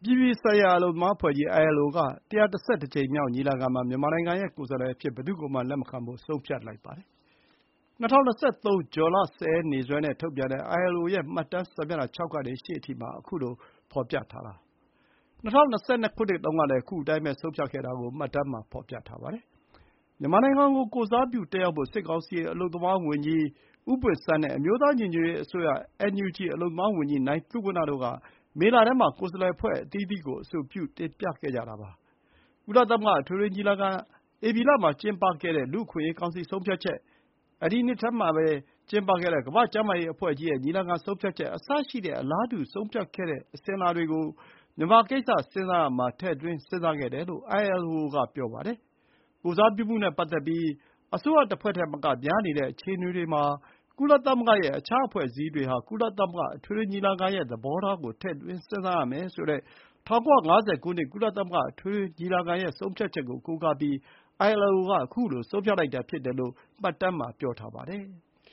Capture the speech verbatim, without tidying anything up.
ပြည်ပြည်ဆိုင်ရာအလုပ်သမားအဖွဲ့ကြီး အိုင် အယ် အို က ၁၁၁ ကြိမ်မြောက်ညီလာခံမှာ မြန်မာနိုင်ငံရဲ့ကိုယ်စားလှယ်အဖြစ် ဘယ်သူ့ကိုမှလက်မခံဖို့ ဆုံးဖြတ်လိုက်ပါတယ်။ ၂၀၂၃ ဇွန်လ ၁၀ ရက်နေ့စွဲနဲ့ထုတ်ပြန်တဲ့ အိုင် အယ် အို ရဲ့ မှတ်တမ်းစာမျက်နှာ ၆ ကနေ ၈ အထိမှာ ခုလို ဖော်ပြထားတာပါ။ ၂၀၂၂ ခုနှစ်တုန်းကလည်း ခုအတိုင်းပဲ ဆုံးဖြတ်ခဲ့တာကို မှတ်တမ်းမှာ ဖော်ပြထားပါတယ်။ မြန်မာနိုင်ငံကို ကိုယ်စားပြုတက်ရောက်ဖို့ စစ်ကောင်စီ အလုပ်သမားဝန်ကြီး ဦးပွင့်ဆန်းနဲ့ အမျိုးသားညီညွတ်ရေးအစိုးရ အင်န်ယူဂျီ အလုပ်သမားဝန်ကြီး နိုင်သုဝဏ္ဏတို့က မေလထဲမှာ ကိုယ်စားလှယ်အဖွဲ့အသီးသီးကို အဆိုပြုတင်ပြခဲ့ကြတာပါ။ ကုလသမဂ္ဂအထွေထွေညီလာခံ၊ ဧပြီလမှာကျင်းပခဲ့တဲ့ လူ့အခွင့်အရေးကောင်စီဆုံးဖြတ်ချက်၊ အဲဒီနှစ်ထဲမှာကျင်းပခဲ့တဲ့ ကမ္ဘာ့ကျန်းမာရေးအဖွဲ့ကြီးရဲ့ညီလာခံဆုံးဖြတ်ချက် အစရှိတဲ့ အလားတူဆုံးဖြတ်ခဲ့တဲ့အစဥ်အလာတွေကို မြန်မာကိစ္စစဉ်းစားရာမှာ ထည့်သွင်းစဉ်းစားခဲ့တယ်လို့ အိုင် အယ် အို က ပြောပါတယ်။ ကိုယ်စားပြုမှုနဲ့ပတ်သက်ပြီး အစိုးရတဖွဲ့ထက်မက များနေတဲ့အခြေအနေတွေမှာ ကုလသမဂ္ဂရဲ့ အခြားအဖွဲ့အစည်းတွေဟာ ကုလသမဂ္ဂအထွေထွေညီလာခံရဲ့သဘောထားကို ထည့်သွင်းစဉ်းစားရမယ်ဆိုတဲ့ ၁၉၅၀ ခုနှစ် ကုလသမဂ္ဂအထွေထွေညီလာခံရဲ့ဆုံးဖြတ်ချက်ကို ကိုးကားပြီး အိုင် အယ် အို က ခုလို ဆုံးဖြတ်လိုက်တာဖြစ်တယ်လို့ မှတ်တမ်းမှာ ပြောထားပါတယ်။